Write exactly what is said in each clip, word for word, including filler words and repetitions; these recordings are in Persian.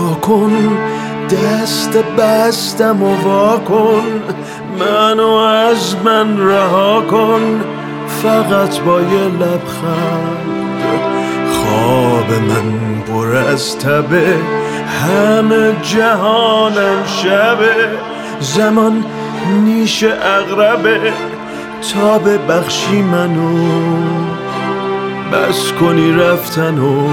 ناکن، دست بستم و وا کن، منو از من رها کن، فقط با یه لبخند. خواب من پر از تبه، همه جهانم شبه، زمان نیش اغربه، تا ببخشی منو، بس کنی رفتنو،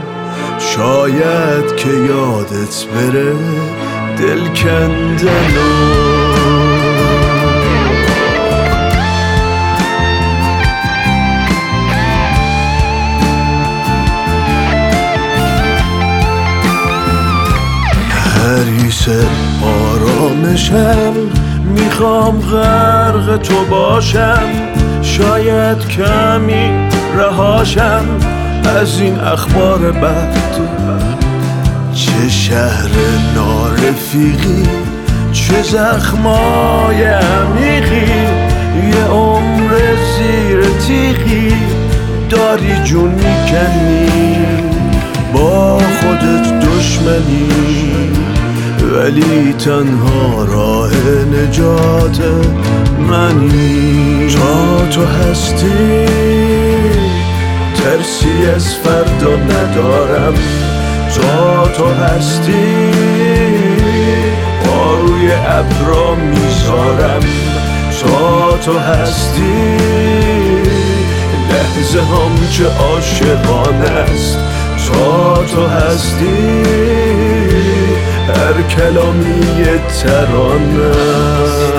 شاید که یادت بره دل کندنو. حریص آرامشم، میخوام غرق تو باشم، شاید کمی رهاشم از این اخبار بد. چه شهر نارفیقی، چه زخمای عمیقی، یه عمر زیر تیغی داری جون میکنی، با خودت دشمنی، ولی تنها راه نجات منی. تا تو هستی ترسی از فردا ندارم، تا تو هستی پاروی ابرا میذارم، تا تو هستی لحظه هم چه عاشقانه است، تا تو هستی هر کلامی یه ترانه است.